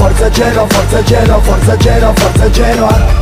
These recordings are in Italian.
Forza Genoa, Forza Genoa, Forza Genoa, Forza Genoa.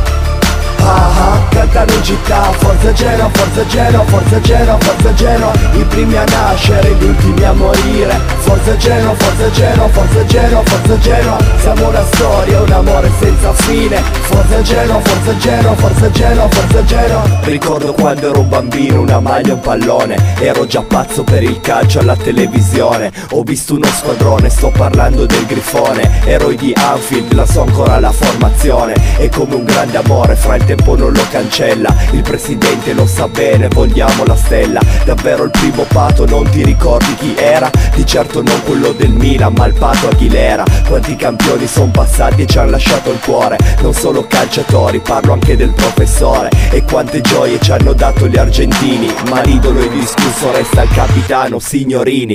Cantano in città, Forza Genoa, Forza Genoa, Forza Genoa, Forza Genoa. I primi a nascere, gli ultimi a morire. Forza Genoa, Forza Genoa, Forza Genoa, Forza Genoa. Siamo una storia, un amore senza fine. Forza Genoa, Forza Genoa, Forza Genoa, Forza Genoa. Ricordo quando ero bambino, una maglia, un pallone. Ero già pazzo per il calcio alla televisione. Ho visto uno squadrone, sto parlando del Grifone. Eroi di Anfield, la so ancora la formazione. È come un grande amore, fra il tempo non lo cancella. Il presidente lo sa bene, vogliamo la stella. Davvero il primo pato, non ti ricordi chi era? Di certo non quello del Milan, ma il Pato Aguilera. Quanti campioni son passati e ci han lasciato il cuore. Non solo calciatori, parlo anche del professore. E quante gioie ci hanno dato gli argentini. Ma l'idolo indiscusso resta il capitano Signorini.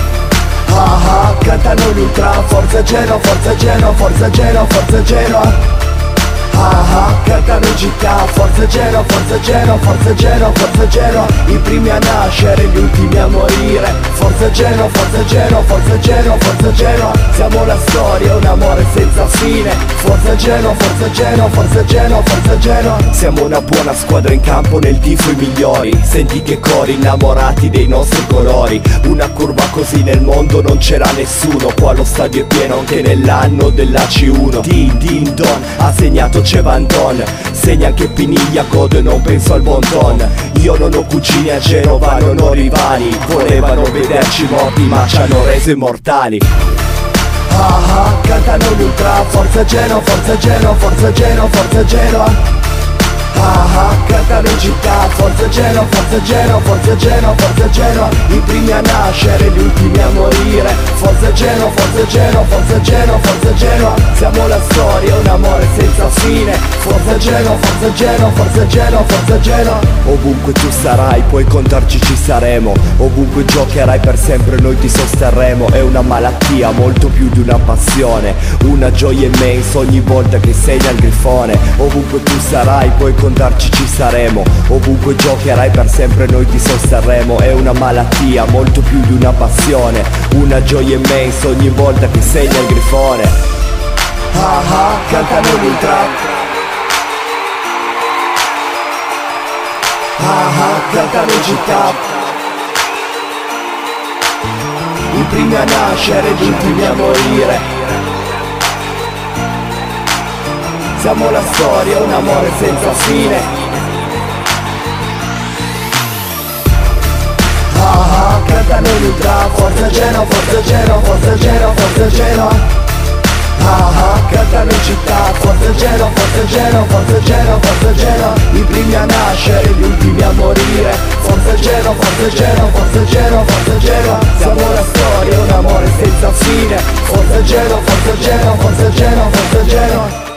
Cantano l'ultra, Forza Genoa, Forza Genoa, Forza Genoa, Forza Genoa. Cantano in città, Forza Genoa, Forza Genoa, Forza Genoa, Forza Genoa. I primi a nascere, gli ultimi a morire. Forza Genoa, Forza Genoa, Forza Genoa, Forza Genoa. Siamo la storia, un amore senza fine. Forza Genoa, Forza Genoa, Forza Genoa, Forza Genoa. Siamo una buona squadra in campo, nel tifo i migliori. Senti che cori, innamorati dei nostri colori. Una curva così nel mondo non c'era nessuno. Qua lo stadio è pieno anche nell'anno della C1. Din don, ha segnato Cevandon. Segna anche Piniglia, gode, non penso al bon ton. Io non ho cugini a Genova, non ho rivali. Volevano vederci morti ma ci hanno reso immortali. Cantano l'ultra, Forza Genoa, Forza Genoa, Forza Genoa, Forza Genoa. Cantano in città, Forza Genoa, Forza Genoa, Forza Genoa, Forza Genoa. I primi a nascere, gli ultimi a morire. Forza Genoa, Forza Genoa, Forza Genoa, Forza Genoa. Siamo la storia, un amore senza fine. Forza Genoa, Forza Genoa, Forza Genoa, Forza Genoa. Ovunque tu sarai, puoi contarci, ci saremo. Ovunque giocherai per sempre, noi ti sosterremo. È una malattia, molto più di una passione. Una gioia immensa ogni volta che segna il Grifone. Ovunque tu sarai, puoi contarci, ci saremo. Ovunque giocherai per sempre, noi ti sosterremo. È una malattia, molto più di una passione. Una gioia immensa ogni volta che segna il Grifone. Cantano l'ultra. Cantano in città. I primi a nascere, gli ultimi a morire. Siamo la storia, un amore senza fine. Cantano l'ultra, Forza Genoa, Forza Genoa, Forza Genoa, Forza Genoa. Cantano in città, Forza Genoa, Forza Genoa, Forza Genoa, Forza Genoa. I primi a nascere, gli ultimi a morire. Forza Genoa, Forza Genoa, Forza Genoa, Forza Genoa. Siamo la storia, un amore senza fine. Forza Genoa, Forza Genoa, Forza Genoa, Forza Genoa.